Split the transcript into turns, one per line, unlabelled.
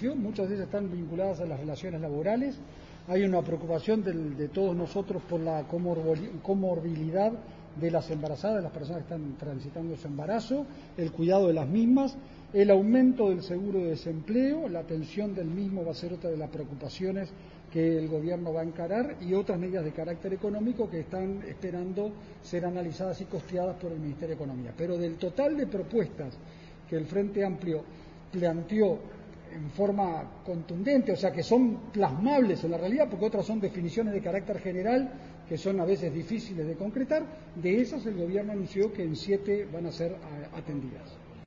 insistió, muchas de ellas están vinculadas a las relaciones laborales. Hay una preocupación de todos nosotros por la comorbilidad de las embarazadas, de las personas que están transitando su embarazo, el cuidado de las mismas, el aumento del seguro de desempleo, la atención del mismo va a ser otra de las preocupaciones que el gobierno va a encarar, y otras medidas de carácter económico que están esperando ser analizadas y costeadas por el Ministerio de Economía. Pero del total de propuestas que el Frente Amplio planteó en forma contundente, o sea que son plasmables en la realidad, porque otras son definiciones de carácter general que son a veces difíciles de concretar, de esas el gobierno anunció que en 7 van a ser atendidas.